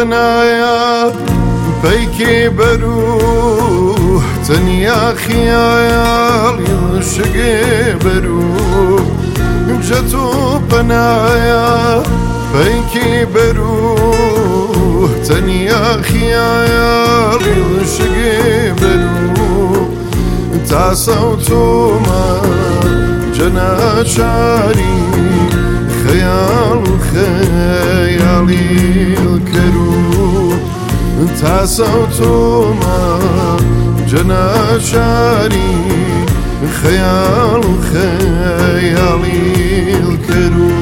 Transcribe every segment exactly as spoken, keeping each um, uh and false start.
پنایا پیکی بروح تنیا خیال شگی بروح جتو پنایا پیکی بروح تنیا خیال شگی بروح تا صوتو ما جنا شاری خیال خیالی الکرو تا صوتو ما جنا شاری خیال خیالی الکرو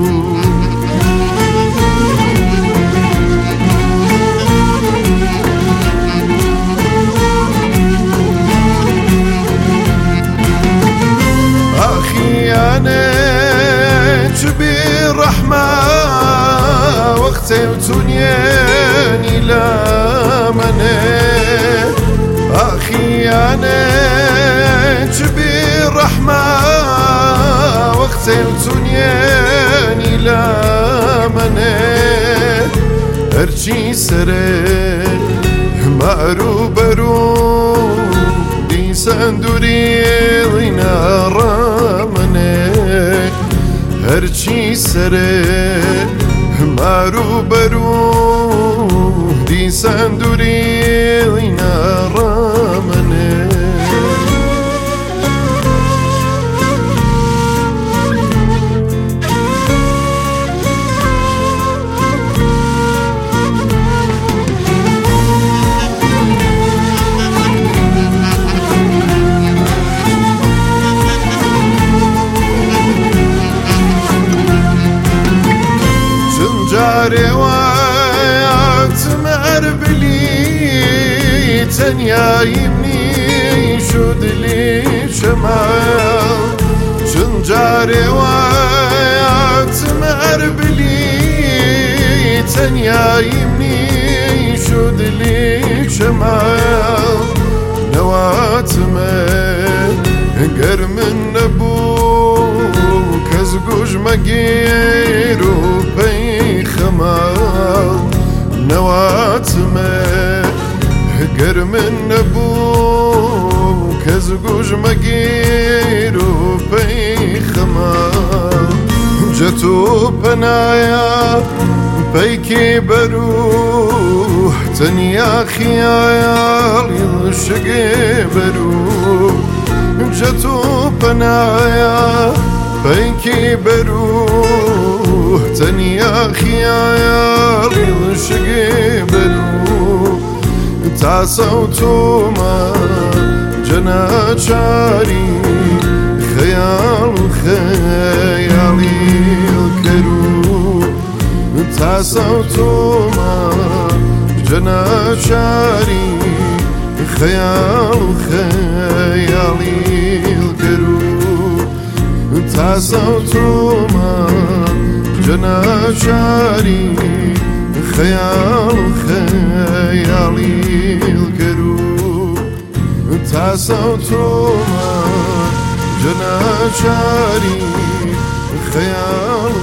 وتونيني لا منه أخي أنا جبي رحمة وقتي وتونيني لا منه هرشي سري مارو برو دي سندوري لنا رامنه هرشي سري مارو برو دي سندوري لنا رامنه تنيا يمني شود لي شمال شنجاري ويات مربلي تنيا يمني شود لي شمال نوات من قر من نبو كزقوج مقيرو بي خمال نوات من قر من نبو كزقوج مقيرو بي خمال جتو بنايا بيكي بروح تنيا خيال يشقي بروح جتو بنايا بيكي بروح تنيا خيال يشقي بروح تا صوتو ما جنا شاري خيال خيالي الكرو تا صوتو ما جنا شاري خيال خيالي الكرو تا صوتو ما جنا شاري خيال خيالي الكرو تا صوتو ما جنا شاري خيال